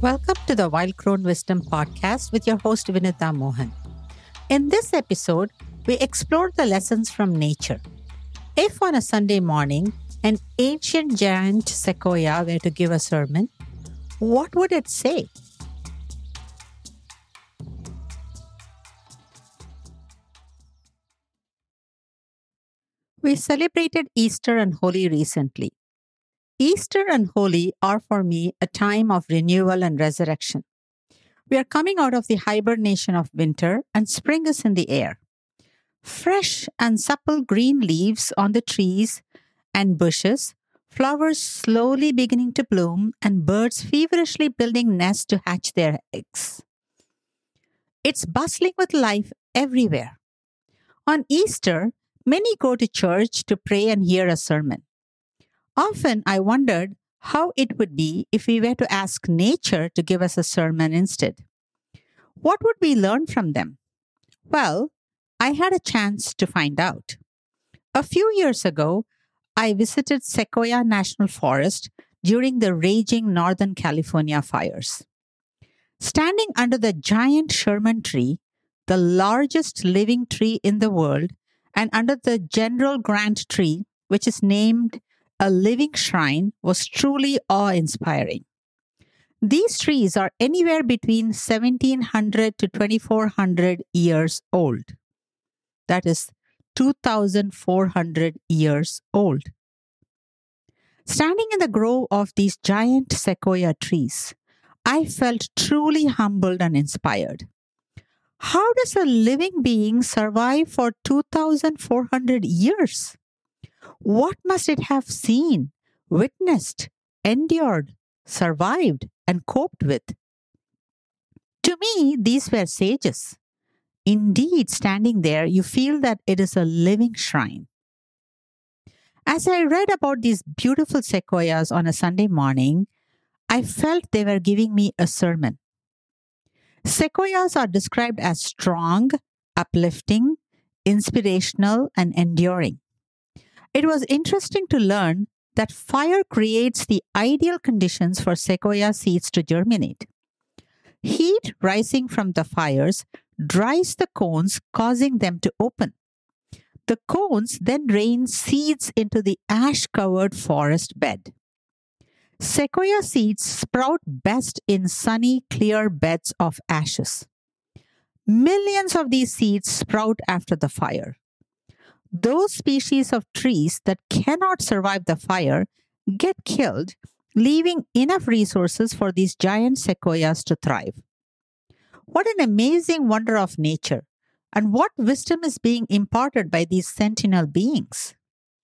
Welcome to the Wild Grown Wisdom Podcast with your host Vinita Mohan. In this episode, we explore the lessons from nature. If on a Sunday morning, an ancient giant sequoia were to give a sermon, what would it say? We celebrated Easter and Holi recently. Easter and Holi are for me a time of renewal and resurrection. We are coming out of the hibernation of winter and spring is in the air. Fresh and supple green leaves on the trees and bushes, flowers slowly beginning to bloom, and birds feverishly building nests to hatch their eggs. It's bustling with life everywhere. On Easter, many go to church to pray and hear a sermon. Often I wondered how it would be if we were to ask nature to give us a sermon instead. What would we learn from them? Well, I had a chance to find out. A few years ago, I visited Sequoia National Forest during the raging Northern California fires. Standing under the giant Sherman tree, the largest living tree in the world, and under the General Grant tree, which is named a living shrine, was truly awe-inspiring. These trees are anywhere between 1700 to 2400 years old. That is 2400 years old. Standing in the grove of these giant sequoia trees, I felt truly humbled and inspired. How does a living being survive for 2400 years? What must it have seen, witnessed, endured, survived, and coped with? To me, these were sages. Indeed, standing there, you feel that it is a living shrine. As I read about these beautiful sequoias on a Sunday morning, I felt they were giving me a sermon. Sequoias are described as strong, uplifting, inspirational, and enduring. It was interesting to learn that fire creates the ideal conditions for sequoia seeds to germinate. Heat rising from the fires dries the cones, causing them to open. The cones then rain seeds into the ash-covered forest bed. Sequoia seeds sprout best in sunny, clear beds of ashes. Millions of these seeds sprout after the fire. Those species of trees that cannot survive the fire get killed, leaving enough resources for these giant sequoias to thrive. What an amazing wonder of nature, and what wisdom is being imparted by these sentinel beings.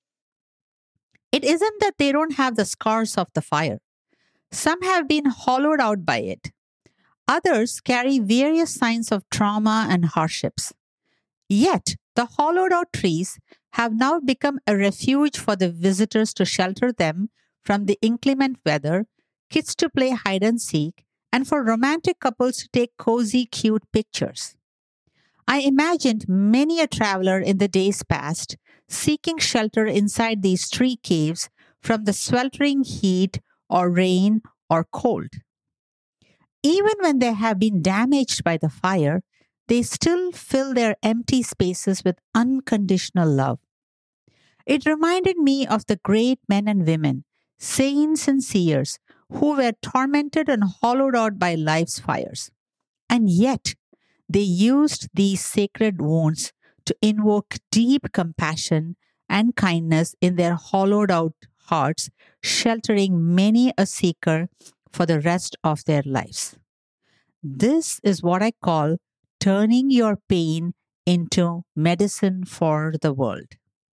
It isn't that they don't have the scars of the fire. Some have been hollowed out by it. Others carry various signs of trauma and hardships. Yet, the hollowed out trees have now become a refuge for the visitors to shelter them from the inclement weather, kids to play hide and seek, and for romantic couples to take cozy, cute pictures. I imagined many a traveler in the days past seeking shelter inside these tree caves from the sweltering heat or rain or cold. Even when they have been damaged by the fire, they still fill their empty spaces with unconditional love. It reminded me of the great men and women, saints and seers, who were tormented and hollowed out by life's fires. And yet, they used these sacred wounds to invoke deep compassion and kindness in their hollowed out hearts, sheltering many a seeker for the rest of their lives. This is what I call turning your pain into medicine for the world.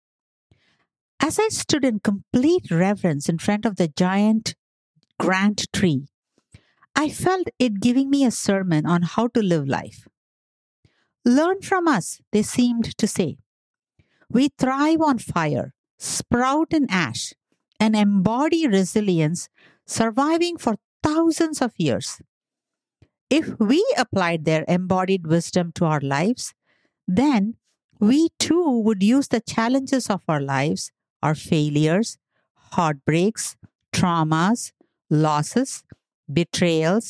As I stood in complete reverence in front of the giant Grant tree, I felt it giving me a sermon on how to live life. Learn from us, they seemed to say. We thrive on fire, sprout in ash, and embody resilience, surviving for thousands of years. If we applied their embodied wisdom to our lives, then we too would use the challenges of our lives, our failures, heartbreaks, traumas, losses, betrayals,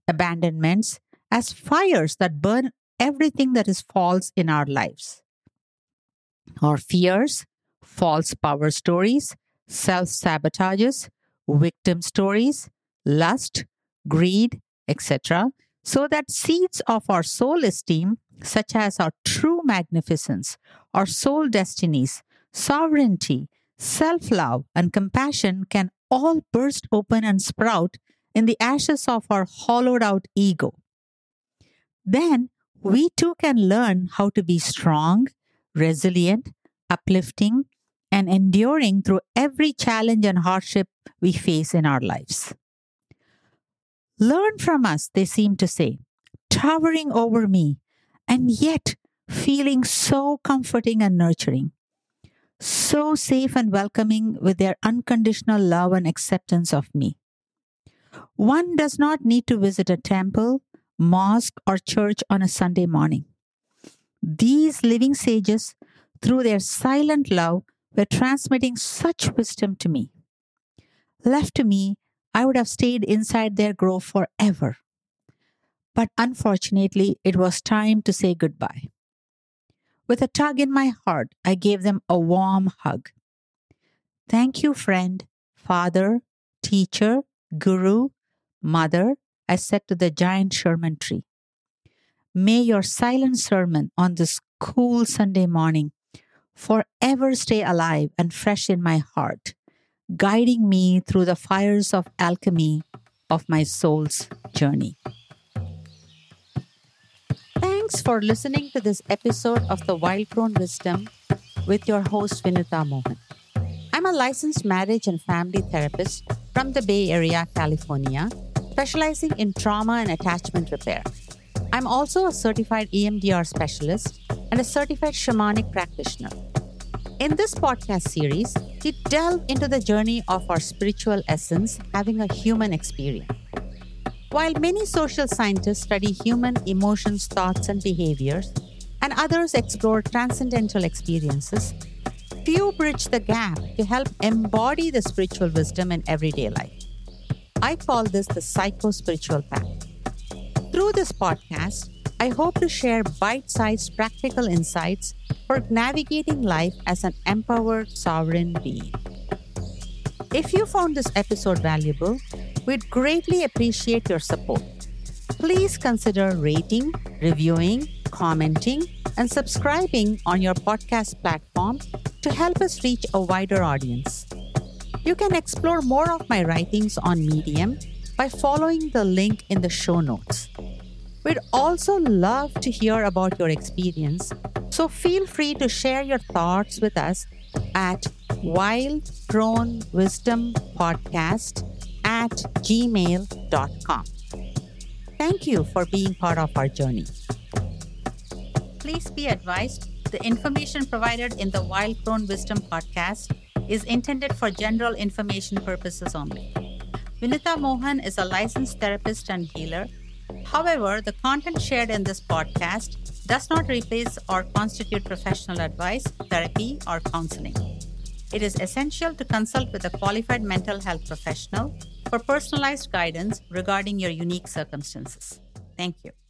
abandonments as fires that burn everything that is false in our lives. Our fears, false power stories, self sabotages, victim stories, lust, greed, etc., so that seeds of our soul esteem, such as our true magnificence, our soul destinies, sovereignty, self love, and compassion can all burst open and sprout in the ashes of our hollowed out ego. Then we too can learn how to be strong, resilient, uplifting, and enduring through every challenge and hardship we face in our lives. Learn from us, they seem to say, towering over me, and yet feeling so comforting and nurturing, so safe and welcoming with their unconditional love and acceptance of me. One does not need to visit a temple, mosque, or church on a Sunday morning. These living sages, through their silent love, were transmitting such wisdom to me. Left to me, I would have stayed inside their grove forever. But unfortunately, it was time to say goodbye. With a tug in my heart, I gave them a warm hug. Thank you, friend, father, teacher, guru, mother, I said to the giant Sherman tree. May your silent sermon on this cool Sunday morning forever stay alive and fresh in my heart, guiding me through the fires of alchemy of my soul's journey. Thanks for listening to this episode of The Wild Grown Wisdom with your host Vinita Mohan. I'm a licensed marriage and family therapist from the Bay Area, California, specializing in trauma and attachment repair. I'm also a certified EMDR specialist and a certified shamanic practitioner. In this podcast series, we delve into the journey of our spiritual essence having a human experience. While many social scientists study human emotions, thoughts, and behaviors, and others explore transcendental experiences, few bridge the gap to help embody the spiritual wisdom in everyday life. I call this the psycho-spiritual path. Through this podcast, I hope to share bite-sized practical insights for navigating life as an empowered sovereign being. If you found this episode valuable, we'd greatly appreciate your support. Please consider rating, reviewing, commenting, and subscribing on your podcast platform to help us reach a wider audience. You can explore more of my writings on Medium by following the link in the show notes. We'd also love to hear about your experience, so feel free to share your thoughts with us at wildgrownwisdompodcast@gmail.com. Thank you for being part of our journey. Please be advised, the information provided in the Wild Grown Wisdom podcast is intended for general information purposes only. Vinita Mohan is a licensed therapist and healer. However, the content shared in this podcast does not replace or constitute professional advice, therapy, or counseling. It is essential to consult with a qualified mental health professional for personalized guidance regarding your unique circumstances. Thank you.